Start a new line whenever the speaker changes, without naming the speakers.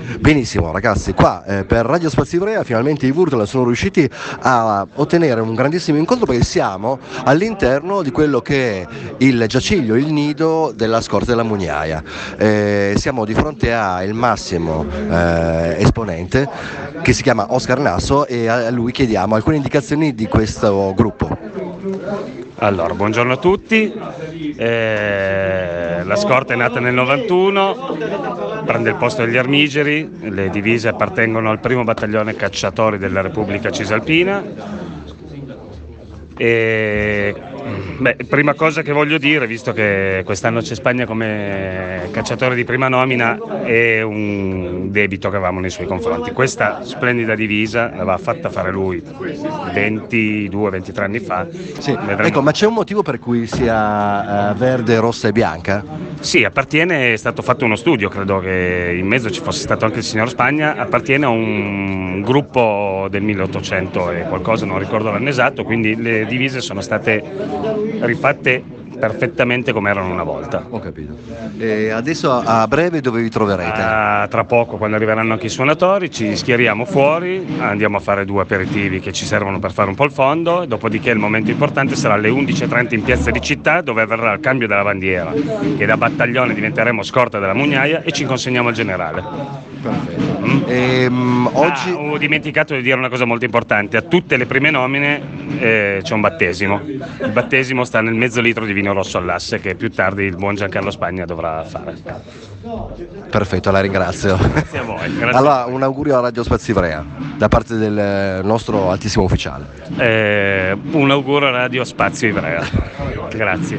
Benissimo ragazzi, qua per Radio Spazio Ivrea finalmente i Wurtel sono riusciti a ottenere un grandissimo incontro perché siamo all'interno di quello che è il giaciglio, il nido della scorta della Mugnaia. Siamo di fronte al massimo esponente che si chiama Oscar Nasso e a lui chiediamo alcune indicazioni di questo gruppo.
Allora, buongiorno a tutti. La scorta è nata nel 91, prende il posto degli Armigeri, le divise appartengono al primo battaglione cacciatori della Repubblica Cisalpina. Prima cosa che voglio dire, visto che quest'anno c'è Spagna come cacciatore di prima nomina, è un debito che avevamo nei suoi confronti. Questa splendida divisa l'aveva fatta fare lui 22-23 anni fa.
Sì. Ecco, ma c'è un motivo per cui sia verde, rossa e bianca?
Sì, è stato fatto uno studio, credo che in mezzo ci fosse stato anche il signor Spagna, appartiene a un gruppo del 1800 e qualcosa, non ricordo l'anno esatto, quindi le divise sono state rifatte perfettamente come erano una volta.
Ho capito. E adesso a breve dove vi troverete?
Tra poco, quando arriveranno anche i suonatori, ci schieriamo fuori, andiamo a fare 2 aperitivi che ci servono per fare un po' il fondo, dopodiché il momento importante sarà alle 11:30 in piazza di Città, dove avverrà il cambio della bandiera, che da battaglione diventeremo scorta della Mugnaia e ci consegniamo al generale.
Perfetto. Oggi
ho dimenticato di dire una cosa molto importante: a tutte le prime nomine c'è un battesimo. Il battesimo sta nel mezzo litro di vino rosso all'asse che più tardi il buon Giancarlo Spagna dovrà fare.
Perfetto, la ringrazio.
Grazie a voi. Grazie.
Allora, un augurio a Radio Spazio Ivrea da parte del nostro altissimo ufficiale.
Un augurio a Radio Spazio Ivrea. Grazie.